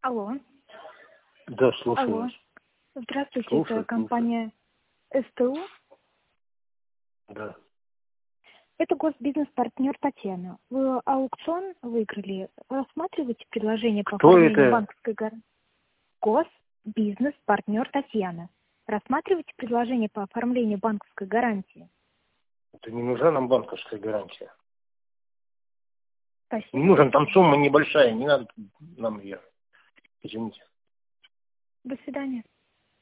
Алло. Да, слушаю Алло. вас. Здравствуйте, Слушаю, это компания СТУ. Да. Это госбизнес-партнер Татьяна. Вы аукцион выиграли. Рассматриваете предложение по Кто оформлению это? банковской гарантии? Госбизнес-партнер Татьяна. Рассматриваете предложение по оформлению банковской гарантии? Это не нужна нам банковская гарантия. Спасибо. Не нужен, там сумма небольшая, не надо нам ее. Извините. До свидания.